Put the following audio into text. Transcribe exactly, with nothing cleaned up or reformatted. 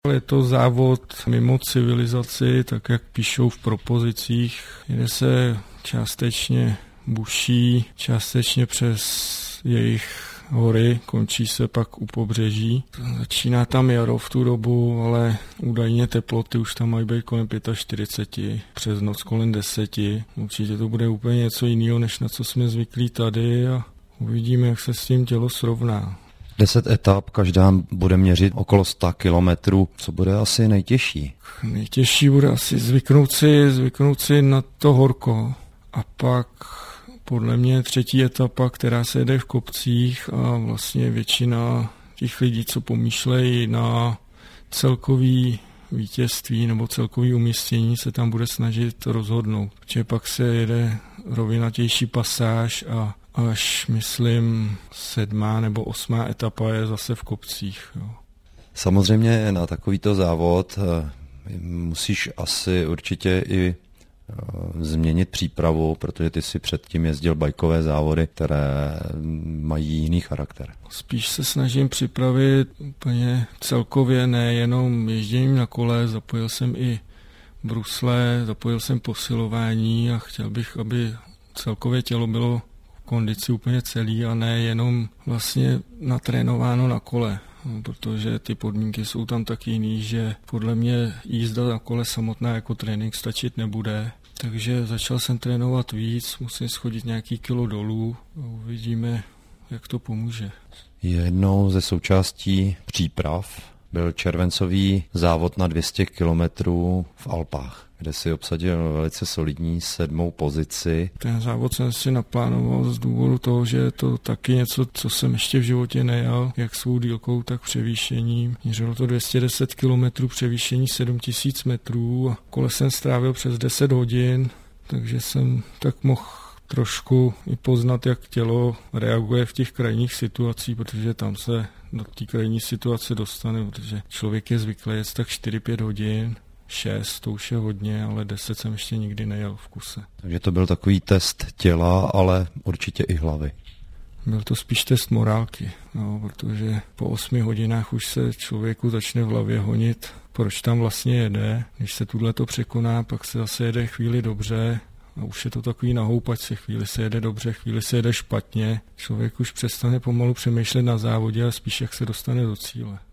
Je to závod mimo civilizaci, tak jak píšou v propozicích, jede se částečně buší, částečně přes jejich hory, končí se pak u pobřeží. Začíná tam jaro v tu dobu, ale údajně teploty už tam mají být kolem čtyřicet pět, přes noc kolem deset. Určitě to bude úplně něco jiného, než na co jsme zvyklí tady a uvidíme, jak se s tím tělo srovná. Deset etap, každá bude měřit okolo sto kilometrů. Co bude asi nejtěžší? Nejtěžší bude asi zvyknout si, zvyknout si na to horko. A pak podle mě třetí etapa, která se jede v kopcích a vlastně většina těch lidí, co pomýšlejí na celkový vítězství nebo celkový umístění, se tam bude snažit rozhodnout. Protože pak se jede rovinatější pasáž a až, myslím, sedmá nebo osmá etapa je zase v kopcích. Jo. Samozřejmě na takovýto závod musíš asi určitě i změnit přípravu, protože ty si předtím jezdil bajkové závody, které mají jiný charakter. Spíš se snažím připravit úplně celkově, nejenom ježděním na kole, zapojil jsem i brusle, zapojil jsem posilování a chtěl bych, aby celkově tělo bylo v kondici úplně celý a ne jenom vlastně natrénováno na kole. Protože ty podmínky jsou tam tak jiný, že podle mě jízda na kole samotná jako trénink stačit nebude. Takže začal jsem trénovat víc, musím schodit nějaký kilo dolů a uvidíme, jak to pomůže. Jednou ze součástí příprav byl červencový závod na dvě stě kilometrů v Alpách, kde si obsadil velice solidní sedmou pozici. Ten závod jsem si naplánoval z důvodu toho, že je to taky něco, co jsem ještě v životě nejel, jak svou dílkou, tak převýšením. Měřilo to dvě stě deset kilometrů, převýšení sedm tisíc metrů a kole jsem strávil přes deset hodin, takže jsem tak mohl trošku i poznat, jak tělo reaguje v těch krajních situacích, protože tam se do té krajní situace dostane, protože člověk je zvyklý jet tak čtyři pět hodin, šest, to už je hodně, ale deset jsem ještě nikdy nejel v kuse. Takže to byl takový test těla, ale určitě i hlavy. Byl to spíš test morálky, no, protože po osmi hodinách už se člověku začne v hlavě honit, proč tam vlastně jede. Když se tuhle překoná, pak se zase jede chvíli dobře a už je to takový nahoupač, chvíli se jede dobře, chvíli se jede špatně. Člověk už přestane pomalu přemýšlet na závodě a spíš jak se dostane do cíle.